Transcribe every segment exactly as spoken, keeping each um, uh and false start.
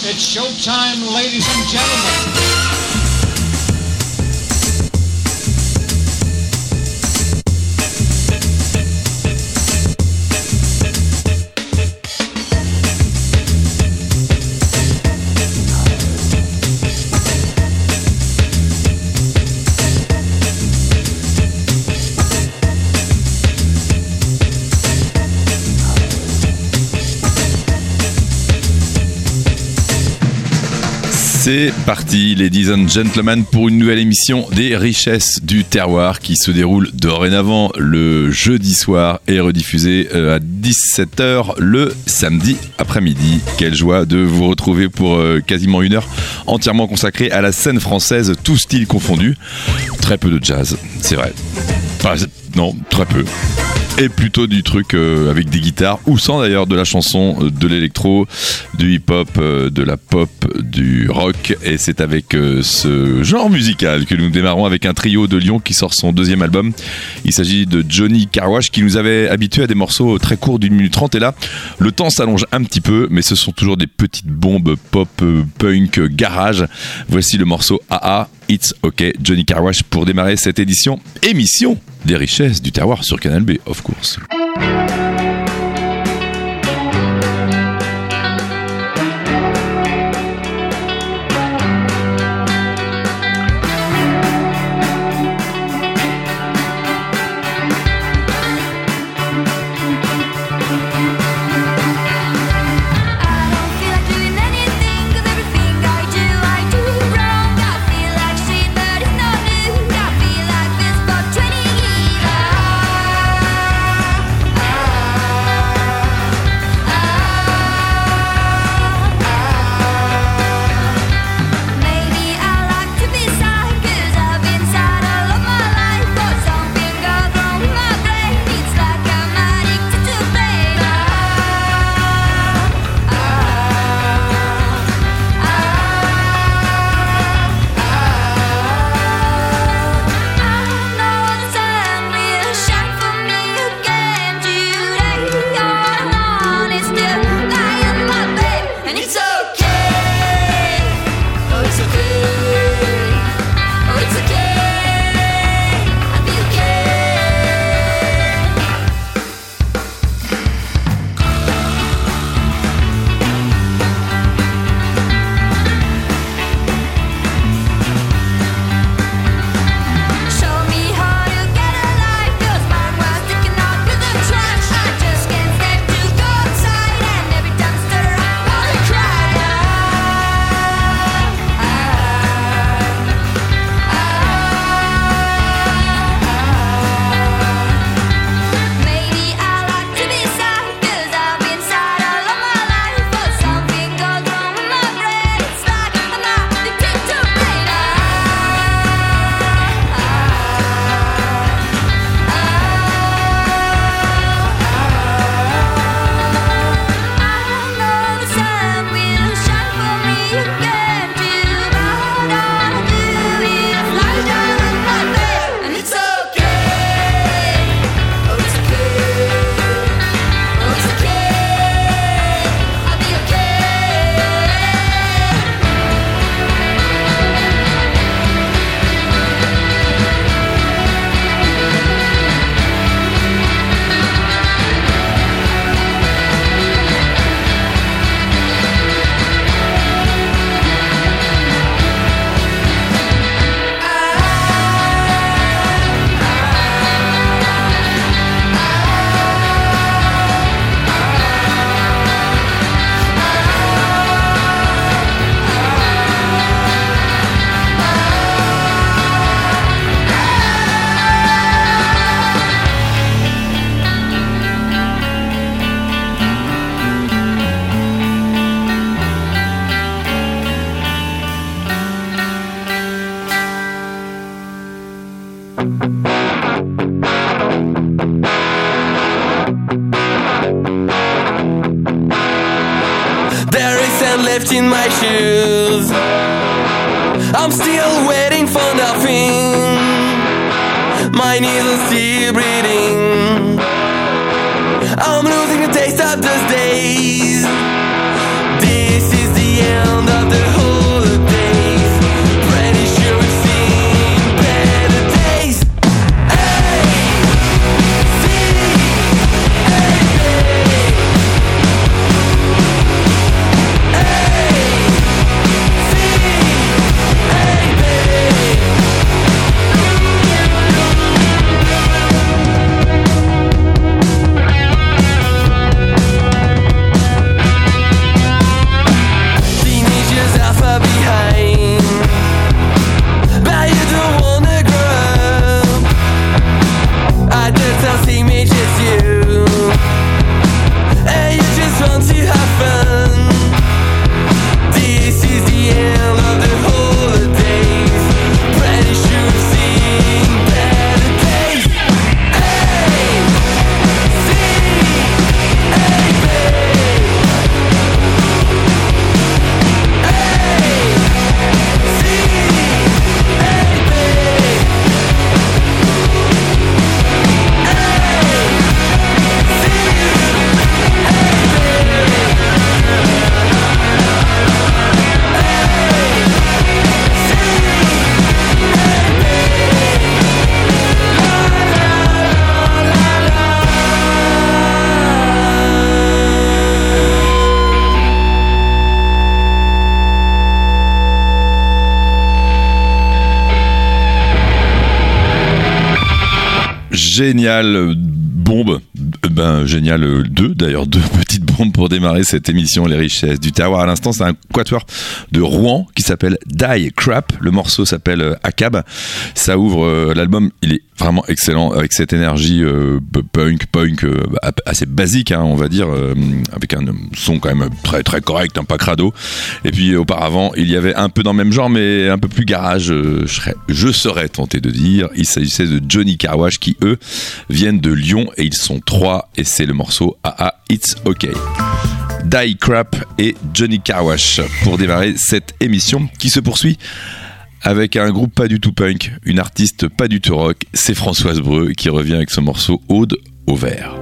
It's showtime, ladies and gentlemen. C'est parti, ladies and gentlemen, pour une nouvelle émission des richesses du terroir qui se déroule dorénavant le jeudi soir et rediffusée à dix-sept heures le samedi après-midi. Quelle joie de vous retrouver pour quasiment une heure entièrement consacrée à la scène française, tous styles confondus. Très peu de jazz, c'est vrai. Enfin, non, très peu. Et plutôt du truc euh, avec des guitares, ou sans d'ailleurs, de la chanson, euh, de l'électro, du hip-hop, euh, de la pop, du rock. Et c'est avec euh, ce genre musical que nous démarrons avec un trio de Lyon qui sort son deuxième album. Il s'agit de Johnny Carwash, qui nous avait habitués à des morceaux très courts d'une minute trente. Et là, le temps s'allonge un petit peu, mais ce sont toujours des petites bombes pop, euh, punk, garage. Voici le morceau A A, It's OK, Johnny Carwash, pour démarrer cette édition, émission des richesses du terroir sur Canal B, of course. Left in my shoes, I'm still waiting for nothing. My knees are still bleeding. I'm losing the taste of those days. This is the end. géniale bombe, ben génial deux d'ailleurs, deux petites bombes pour démarrer cette émission Les Richesses du Terroir. À l'instant, c'est un quatuor de Rouen qui s'appelle Die Crap. Le morceau s'appelle Akab. Ça ouvre euh, l'album, il est vraiment excellent avec cette énergie euh, punk, punk euh, assez basique, hein, on va dire, euh, avec un son quand même très très correct, hein, pas crado. Et puis euh, auparavant, il y avait un peu dans le même genre, mais un peu plus garage. Euh, je, serais, je serais tenté de dire. Il s'agissait de Johnny Carwash qui eux viennent de Lyon et ils sont trois et c'est le morceau A A It's OK. Die Crap et Johnny Carwash pour démarrer cette émission qui se poursuit avec un groupe pas du tout punk, une artiste pas du tout rock, c'est Françoise Breu qui revient avec son morceau Aude au vert.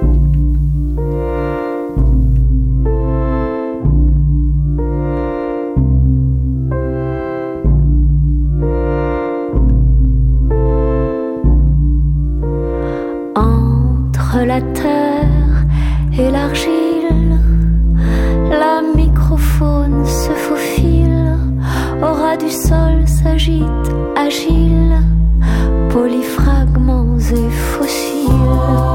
Entre la terre et l'argile, la microfaune se faufile, au ras du sol s'agite, agile, polyfragments et fossiles.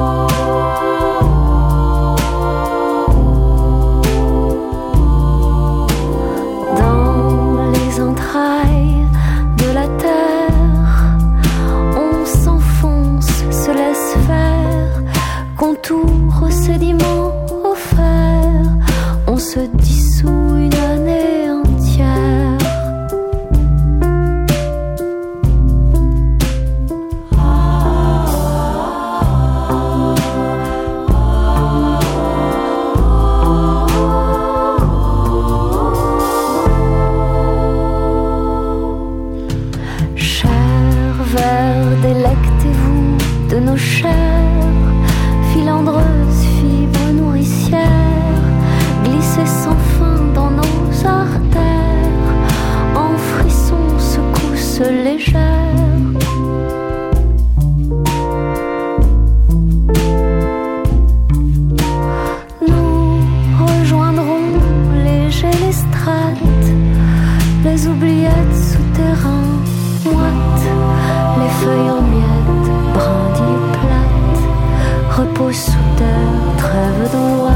Dans les entrailles de la terre, on s'enfonce, se laisse faire, contour, sédiments, au fer, on se dissout une année entière. Chers vers, délectez-vous de nos chairs, filandreuses fibres nourricières, glissez sans fin dans nos artères, en frissons, secousses légères. Nous rejoindrons légers les strates, les oubliettes souterrains moites, les feuilles en miettes, brindilles plates, repose sous terre, trêve d'ouate.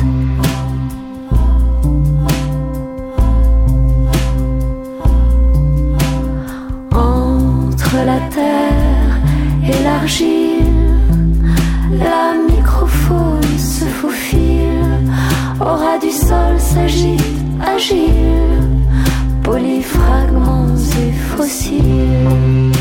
Entre la terre et l'argile, la microfaune se faufile, au ras du sol s'agite, agile, polyfragments et fossiles.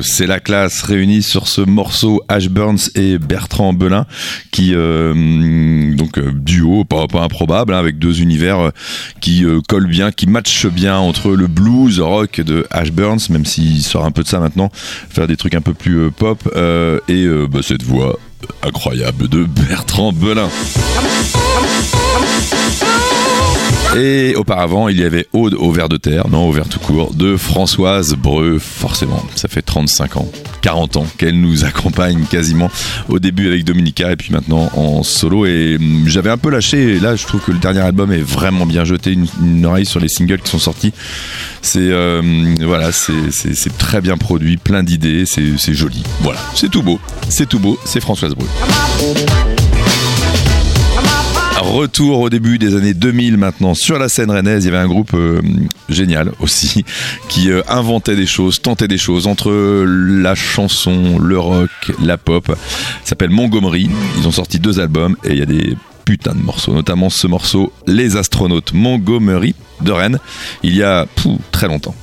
c'est la classe réunie sur ce morceau, Ash Burns et Bertrand Belin, qui euh, donc euh, duo pas, pas improbable, hein, avec deux univers euh, qui euh, collent bien, qui matchent bien entre le blues rock de Ash Burns, même s'il sort un peu de ça maintenant, faire des trucs un peu plus euh, pop, euh, et euh, bah, cette voix incroyable de Bertrand Belin. Et auparavant, il y avait Aude au ver de terre, non, au ver tout court, de Françoise Breu, forcément. Ça fait trente-cinq ans, quarante ans qu'elle nous accompagne quasiment, au début avec Dominica et puis maintenant en solo. Et j'avais un peu lâché, et là je trouve que le dernier album est vraiment bien jeté, une, une oreille sur les singles qui sont sortis. C'est euh, voilà, c'est, c'est, c'est très bien produit, plein d'idées, c'est, c'est joli. Voilà, c'est tout beau, c'est tout beau, c'est Françoise Breu. Retour au début des années deux mille maintenant sur la scène rennaise. Il y avait un groupe euh, génial aussi qui euh, inventait des choses, tentait des choses entre la chanson, le rock, la pop. Ça s'appelle Montgomery. Ils ont sorti deux albums et il y a des putains de morceaux, notamment ce morceau Les Astronautes, Montgomery de Rennes, il y a pou, très longtemps.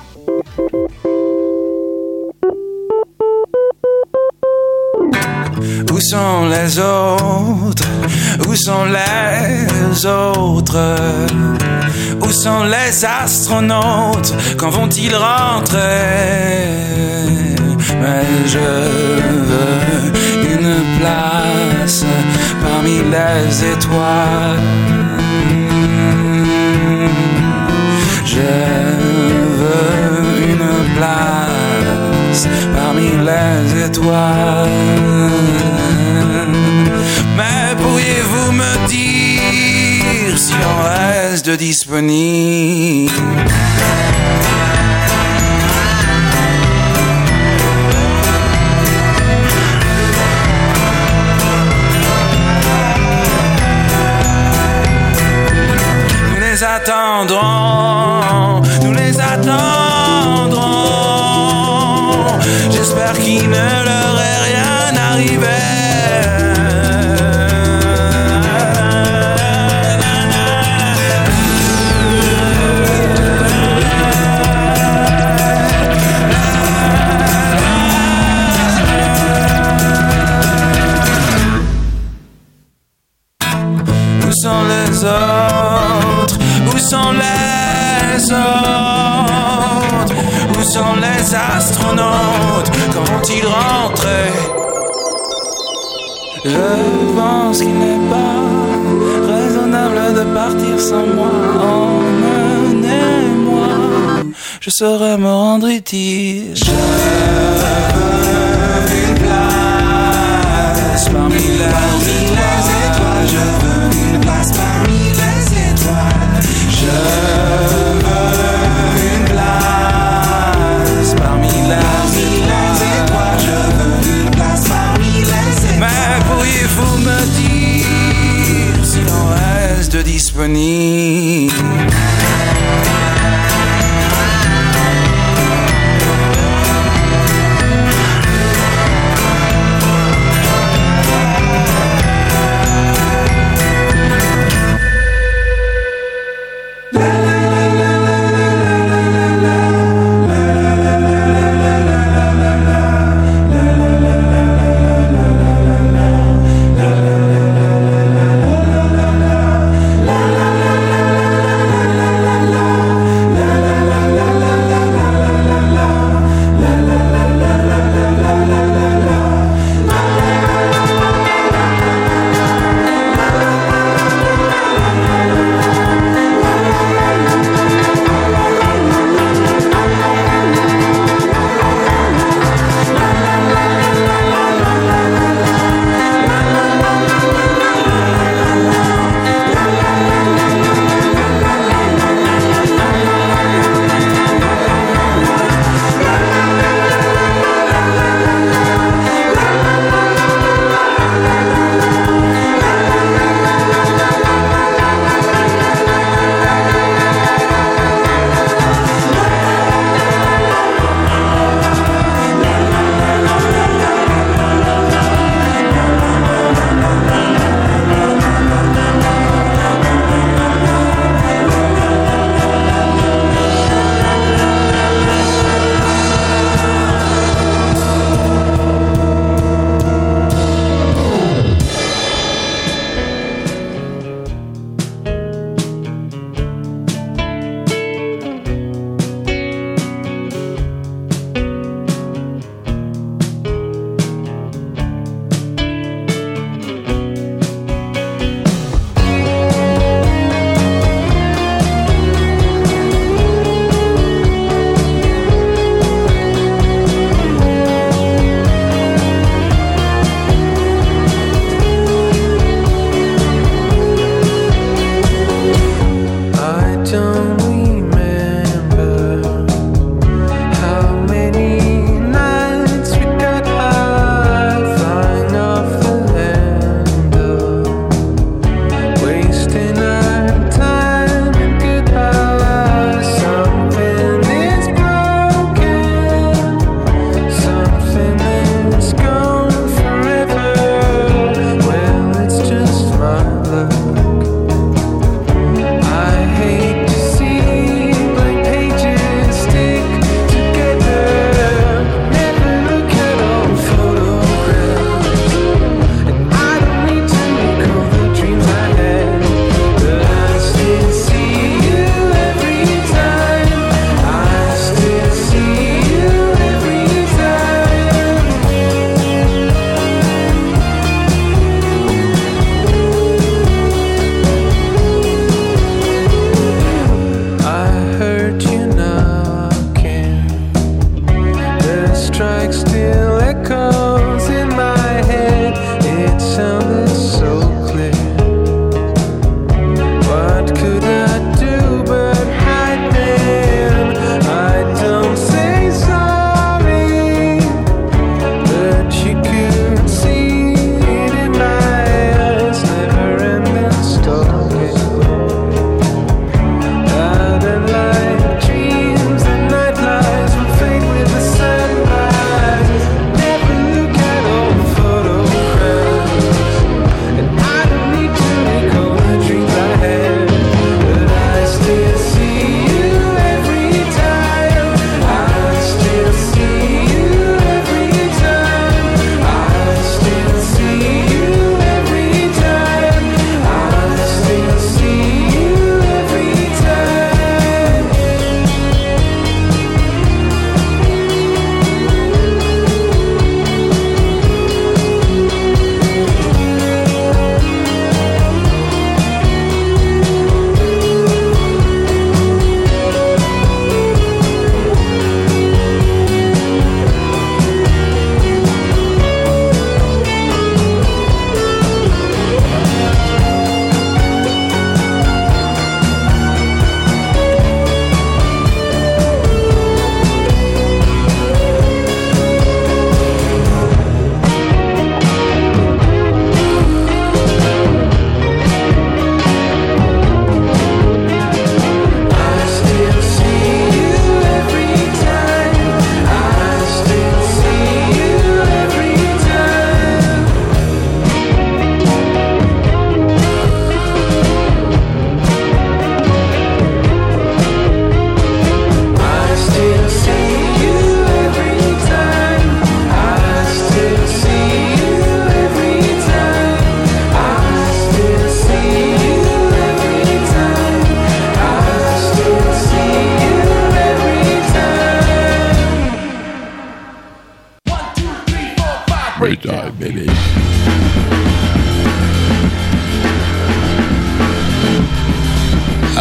Où sont les autres? Où sont les autres? Où sont les astronautes? Quand vont-ils rentrer? Mais je veux une place parmi les étoiles. Je veux une place parmi les étoiles. Mais pourriez-vous me dire s'il en reste de disponible? Nous les attendrons, nous les attendrons. J'espère qu'il ne leur est rien arrivé. Où sont les autres? Où sont les autres? Où sont les astronautes? Quand vont-ils rentrer? Je pense qu'il n'est pas raisonnable de partir sans moi. Emmenez-moi, je saurais me rendre utile. Je veux une place parmi les étoiles. Je veux une place parmi les étoiles. Je veux une place parmi les étoiles. Je veux une place parmi les étoiles. Mais pourriez-vous me dire s'il en reste de disponible?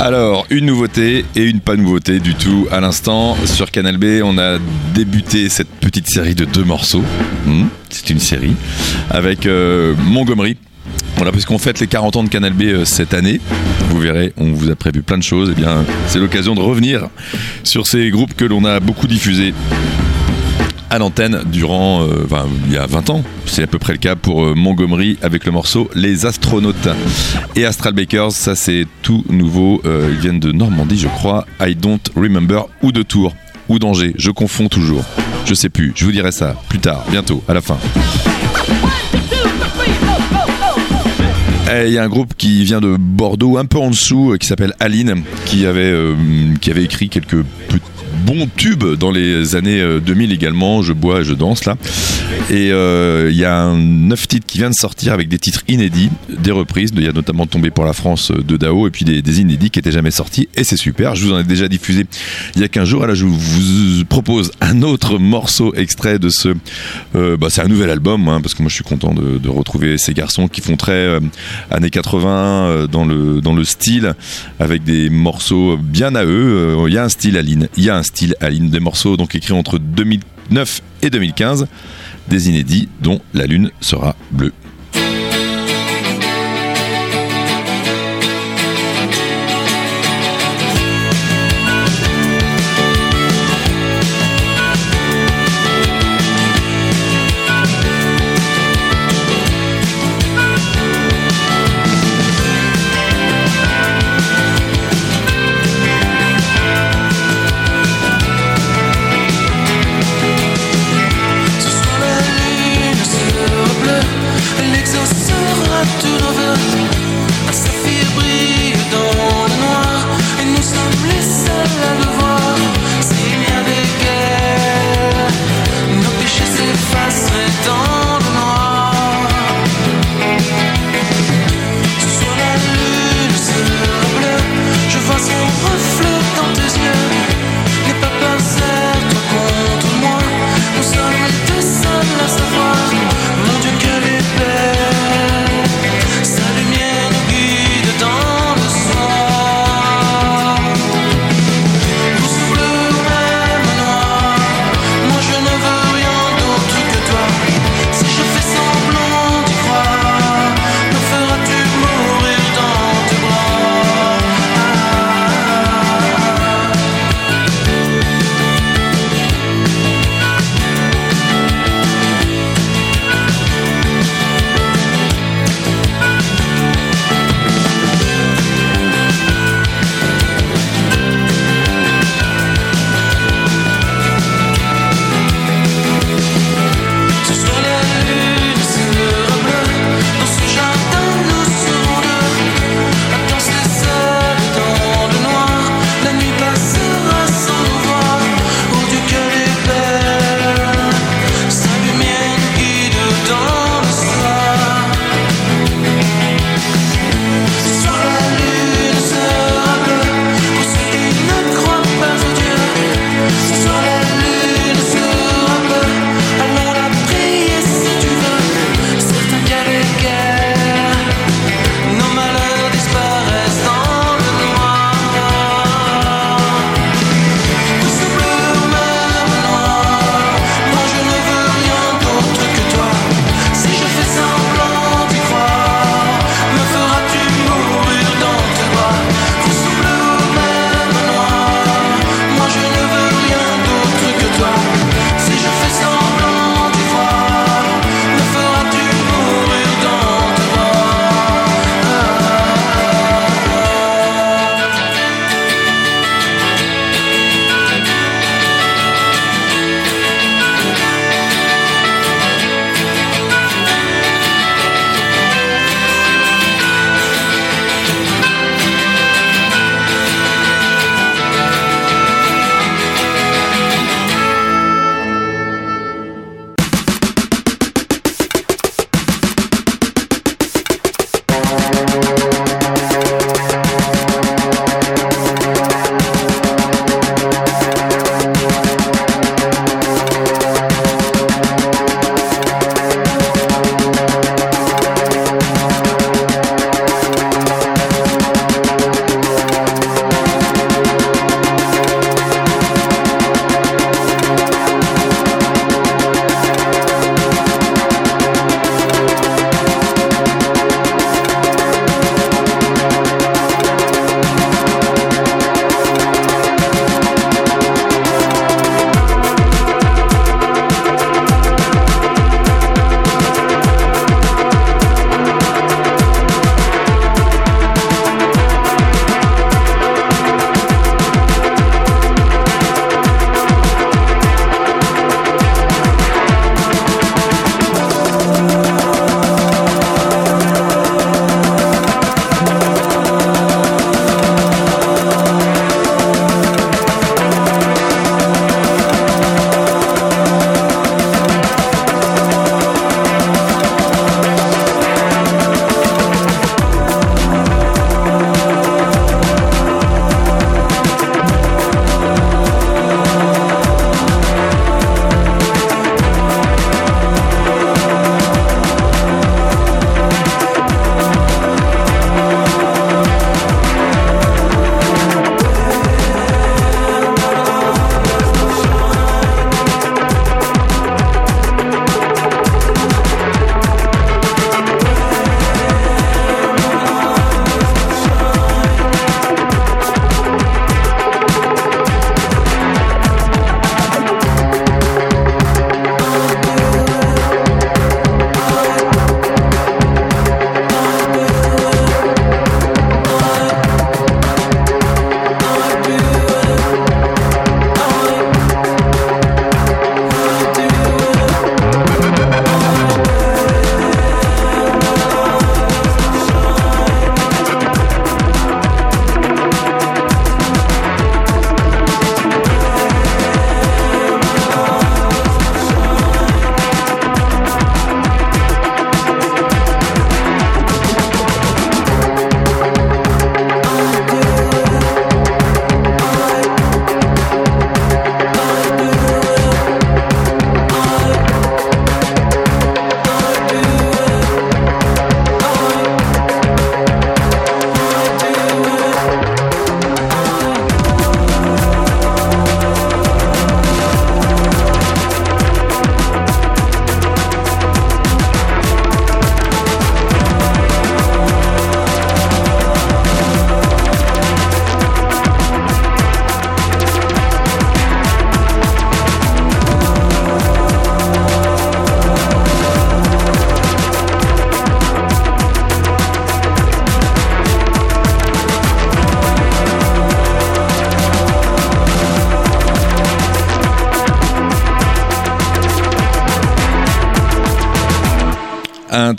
Alors, une nouveauté et une pas nouveauté du tout. À l'instant, sur Canal B, on a débuté cette petite série de deux morceaux. Mmh, c'est une série. Avec euh, Montgomery. Voilà, puisqu'on fête les quarante ans de Canal B euh, cette année. Vous verrez, on vous a prévu plein de choses. Et bien, c'est l'occasion de revenir sur ces groupes que l'on a beaucoup diffusés à l'antenne durant, euh, enfin, il y a vingt ans. C'est à peu près le cas pour euh, Montgomery avec le morceau Les Astronautes. Et Astral Bakers, ça c'est tout nouveau. Euh, ils viennent de Normandie, je crois. I Don't Remember, ou de Tours, ou d'Angers. Je confonds toujours. Je sais plus. Je vous dirai ça plus tard, bientôt, à la fin. Il y a un groupe qui vient de Bordeaux, un peu en dessous, qui s'appelle Aline, qui avait, euh, qui avait écrit quelques petits bon tube dans les années deux mille également, Je bois et je danse là. Et il euh, y a un neuf titres qui vient de sortir avec des titres inédits, des reprises. Il y a notamment Tombé pour la France de Dao et puis des, des inédits qui n'étaient jamais sortis. Et c'est super, je vous en ai déjà diffusé il y a quinze jours. Et là je vous propose un autre morceau extrait de ce... Euh, bah, c'est un nouvel album, hein, parce que moi je suis content de, de retrouver ces garçons qui font très euh, années quatre-vingts euh, dans, le, dans le style, avec des morceaux bien à eux. Il euh, y a un style Aline, il y a un style Aline, des morceaux donc écrits entre deux mille neuf et deux mille quinze, des inédits dont La Lune sera bleue. Mon Dieu, quelle est belle, sa lumière nous guide dans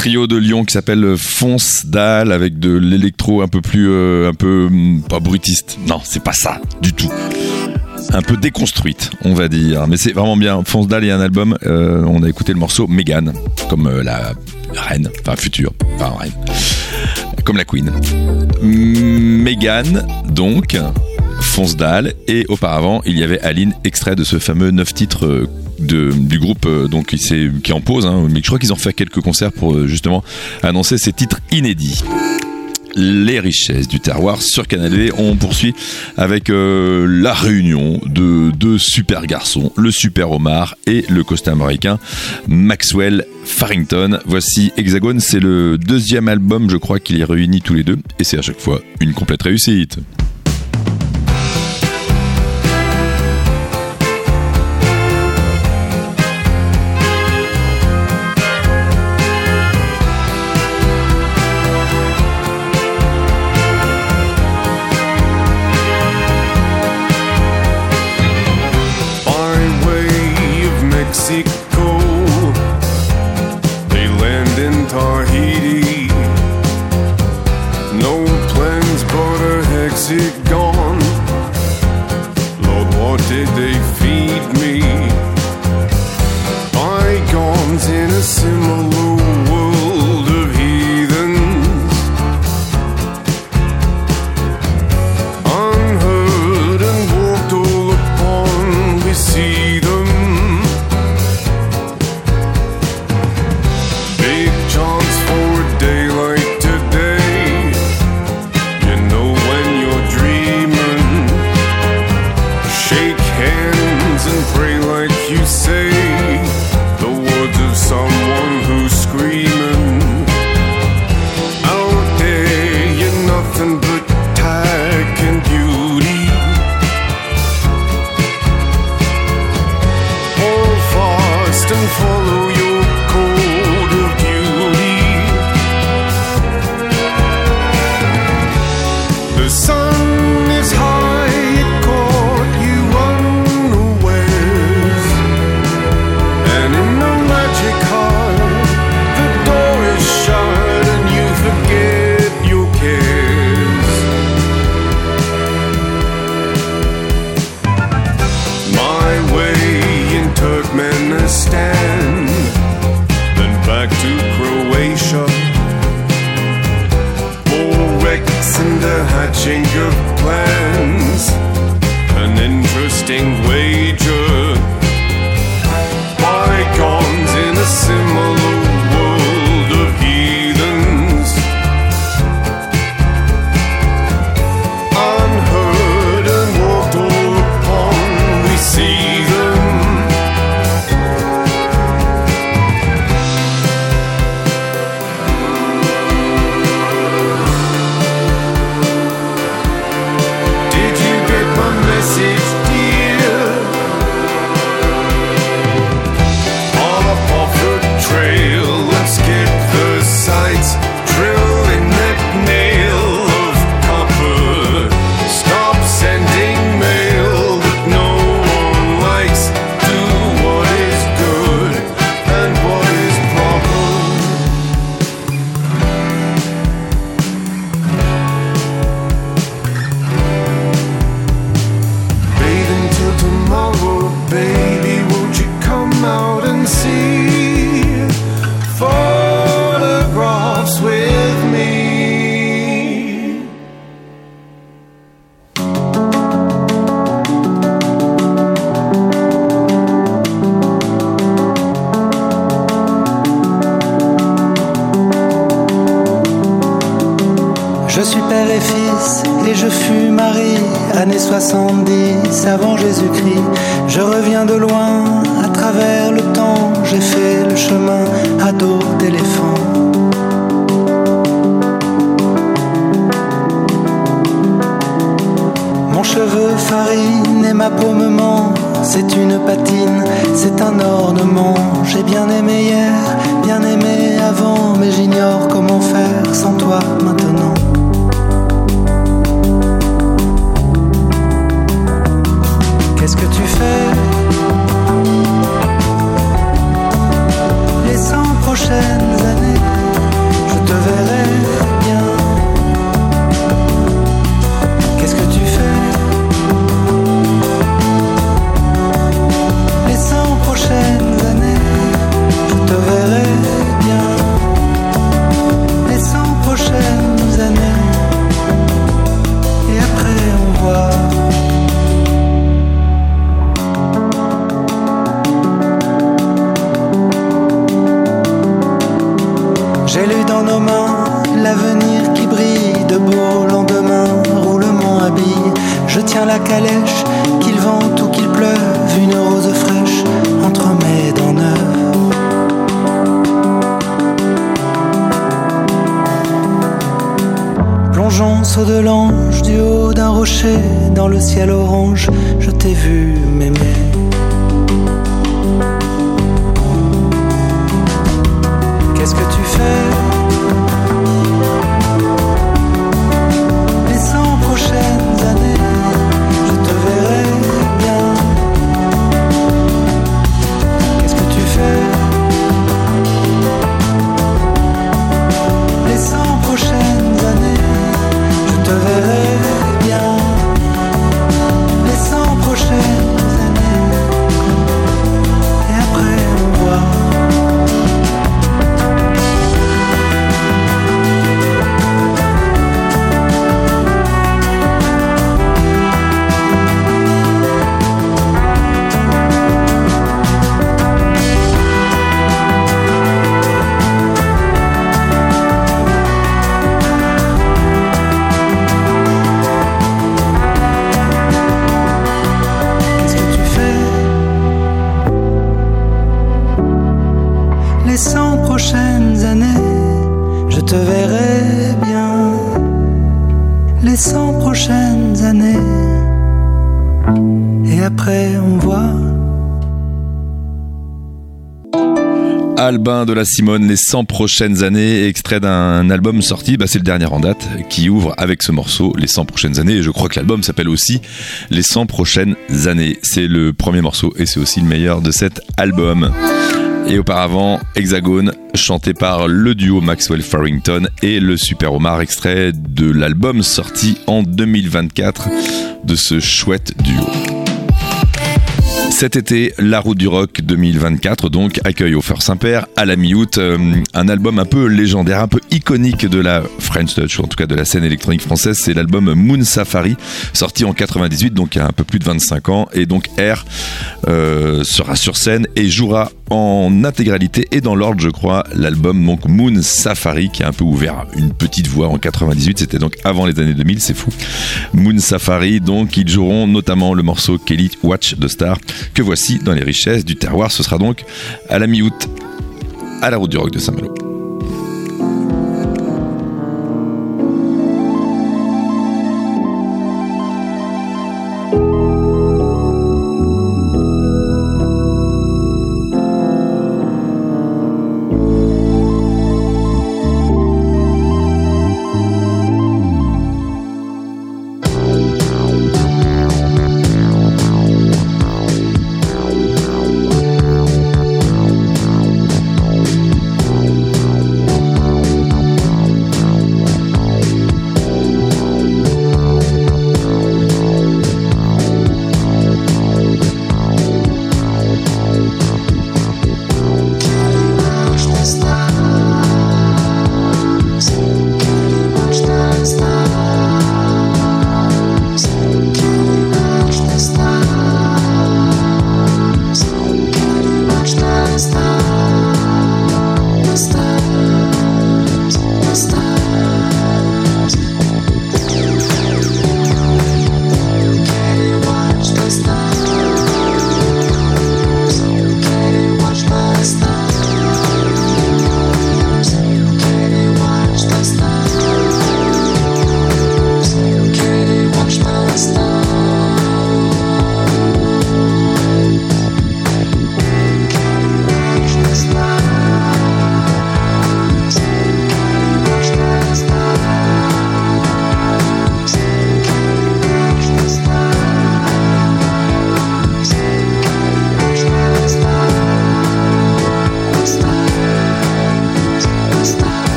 trio de Lyon qui s'appelle Fonce Dalle avec de l'électro un peu plus, euh, un peu pas brutiste. Non, c'est pas ça du tout. Un peu déconstruite, on va dire, mais c'est vraiment bien. Fonce Dalle, il y a un album. Euh, on a écouté le morceau Mégane, comme euh, la reine, enfin future, enfin reine, comme la Queen. Mégane, donc. Fonce Dalle, et auparavant il y avait Aline, extrait de ce fameux neuf titres euh, de, du groupe euh, donc qui, qui est en pause, hein, mais je crois qu'ils ont fait quelques concerts pour euh, justement annoncer ces titres inédits. Les richesses du terroir sur Canal D. On poursuit avec euh, la réunion de deux super garçons, le super Omar et le costa-américain Maxwell Farrington. Voici Hexagone, c'est le deuxième album je crois qu'il les réunit tous les deux, et c'est à chaque fois une complète réussite. Je suis père et fils et je fus mari, années soixante-dix avant Jésus-Christ. Je reviens de loin, à travers le temps, j'ai fait le chemin à dos d'éléphant. Mon cheveu farine et ma peau me ment, c'est une patine, c'est un ornement. J'ai bien aimé hier, bien aimé avant, mais j'ignore comment faire sans toi maintenant. Qu'est-ce que tu fais les cent prochaines années? calèche, qu'il vente ou qu'il pleuve, une rose fraîche entre mes dents neuves. Plongeons saut de l'ange du haut d'un rocher, dans le ciel orange, je t'ai vu m'aimer. Qu'est-ce que tu fais les cent prochaines années? Je te verrai bien. Qu'est-ce que tu fais les cent prochaines années? Je te verrai bien. Les cent prochaines années. Et après on voit. Les cent prochaines années, je te verrai bien. Les cent prochaines années, et après on voit. Albin de la Simone, les cent prochaines années, extrait d'un album sorti, bah c'est le dernier en date, qui ouvre avec ce morceau, les cent prochaines années, et je crois que l'album s'appelle aussi les cent prochaines années. C'est le premier morceau, et c'est aussi le meilleur de cet album. Et auparavant, Hexagone, chanté par le duo Maxwell Farrington et le Super Omar, extrait de l'album sorti en deux mille vingt-quatre de ce chouette duo. Cet été, La Route du Rock deux mille vingt-quatre donc accueille au Fort Saint-Père à la mi-août euh, un album un peu légendaire, un peu iconique de la French Touch, ou en tout cas de la scène électronique française. C'est l'album Moon Safari, sorti en quatre-vingt-dix-huit, donc il y a un peu plus de vingt-cinq ans. Et donc R euh, sera sur scène et jouera en intégralité et dans l'ordre, je crois, l'album donc Moon Safari, qui a un peu ouvert une petite voie en quatre-vingt-dix-huit. C'était donc avant les années deux mille, c'est fou. Moon Safari, donc ils joueront notamment le morceau Kelly Watch the Star, que voici dans les richesses du terroir. Ce sera donc à la mi-août à la Route du Rock de Saint-Malo. We'll be right back.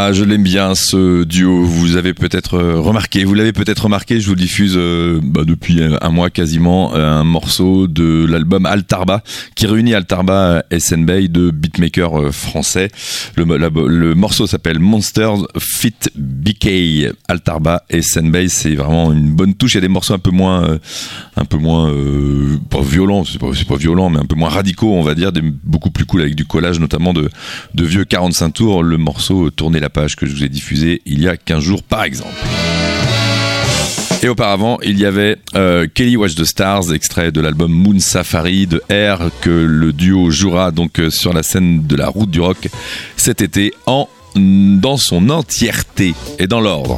Ah, je l'aime bien ce duo. Vous avez peut-être remarqué, vous l'avez peut-être remarqué, je vous diffuse euh, bah, depuis un mois quasiment un morceau de l'album Altarba qui réunit Altarba et Senbei, deux beatmakers français. Le, la, le morceau s'appelle Monsters Fit B K. Altarba et Senbei, c'est vraiment une bonne touche. Il y a des morceaux un peu moins, euh, un peu moins euh, pas violents, c'est pas, c'est pas violent, mais un peu moins radicaux, on va dire, des, beaucoup plus cool avec du collage, notamment de, de vieux quarante-cinq tours. Le morceau Tournez la page que je vous ai diffusé il y a quinze jours par exemple. Et auparavant, il y avait euh, Kelly Watch the Stars, extrait de l'album Moon Safari de R, que le duo jouera donc euh, sur la scène de la Route du Rock cet été en dans son entièreté et dans l'ordre.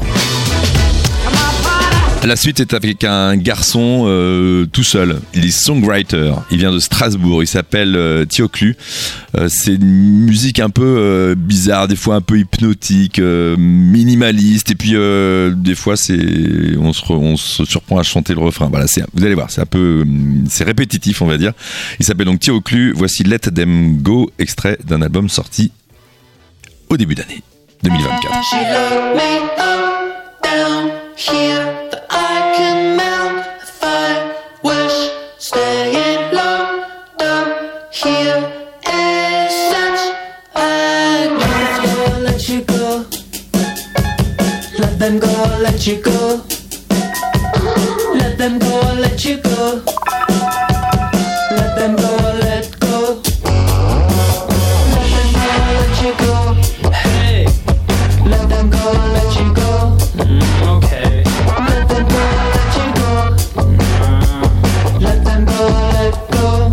La suite est avec un garçon euh, tout seul. Il est songwriter. Il vient de Strasbourg. Il s'appelle euh, Thioclu. Euh, c'est une musique un peu euh, bizarre, des fois un peu hypnotique, euh, minimaliste. Et puis euh, des fois, c'est on se, re, on se surprend à chanter le refrain. Voilà, c'est, vous allez voir, c'est un peu, c'est répétitif, on va dire. Il s'appelle donc Thioclu. Voici Let Them Go, extrait d'un album sorti au début d'année deux mille vingt-quatre. She locked me up, down here, that I can melt if I wish. Staying locked up here is such a gift. Let you go, let them go, let you go, let them go, let you go, let them go, let go, let them go, let you go. Hey, let them go, let you go. Mm, okay. Let them go, let you go. Mm, let them go, let go.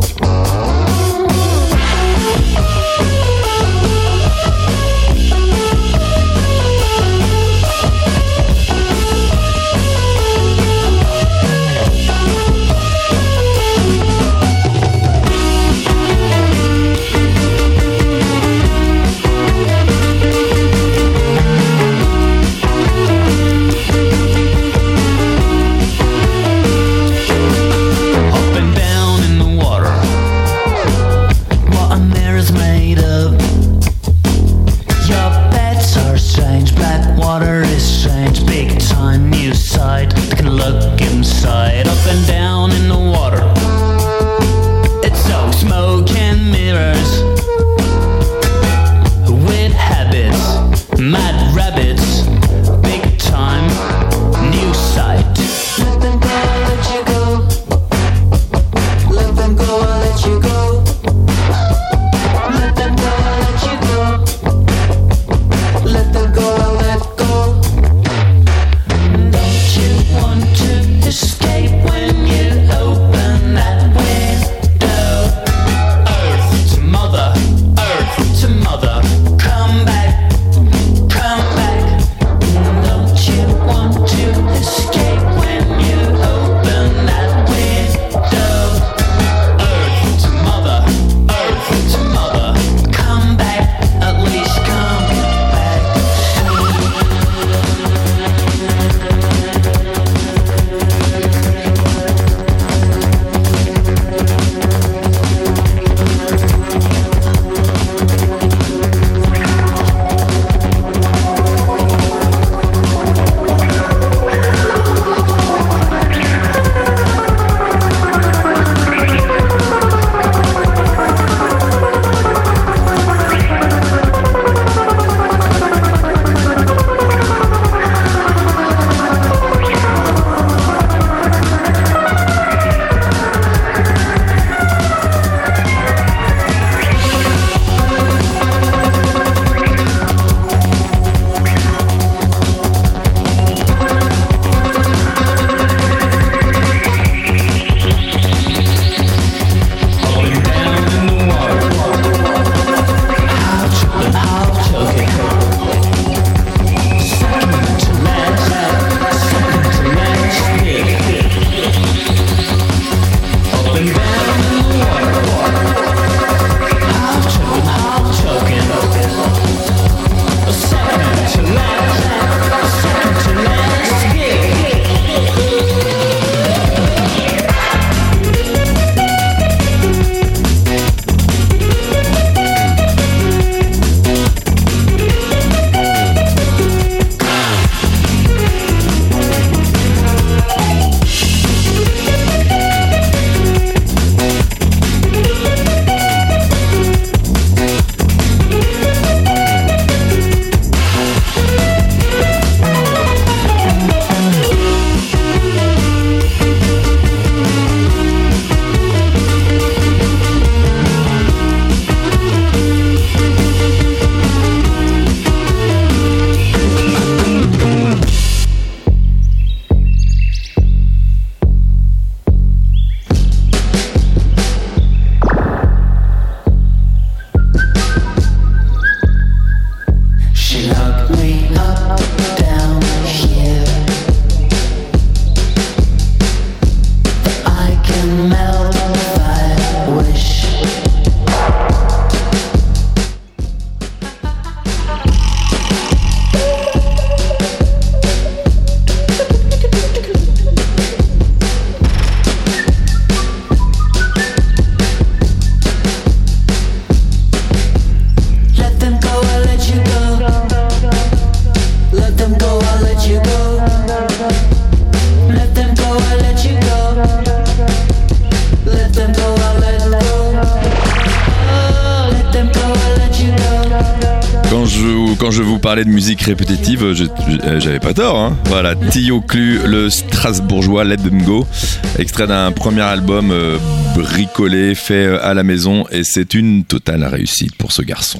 parlait de musique répétitive, je, je, j'avais pas tort. Hein. Voilà, Tio Clu, le Strasbourgeois, Let Them Go, extrait d'un premier album euh, bricolé, fait euh, à la maison, et c'est une totale réussite pour ce garçon.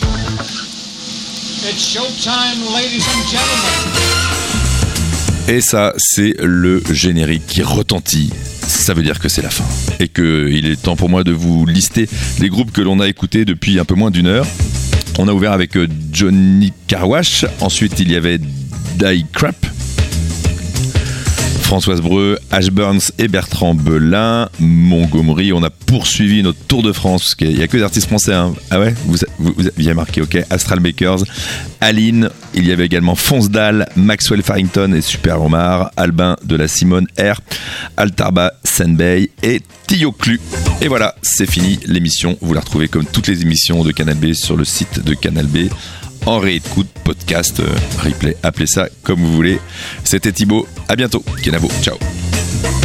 It's showtime, ladies and gentlemen. Et ça, c'est le générique qui retentit. Ça veut dire que c'est la fin. Et qu'il est temps pour moi de vous lister les groupes que l'on a écoutés depuis un peu moins d'une heure. On a ouvert avec Johnny Carwash. Ensuite, il y avait Die Crap, Françoise Breu, Ash Burns et Bertrand Belin. Montgomery. On a poursuivi notre tour de France, parce qu'il n'y a que des artistes français. Hein. Ah ouais, vous, vous, vous aviez marqué, ok. Astral Bakers, Aline. Il y avait également Fonsdal, Maxwell Farrington et Super Omar, Albin de la Simone R, Altarba Senbei et Tio Clu. Et voilà, c'est fini l'émission. Vous la retrouvez comme toutes les émissions de Canal B sur le site de Canal B. En réécoute, podcast, euh, replay, appelez ça comme vous voulez. C'était Thibaut, à bientôt. Kenavo, ciao.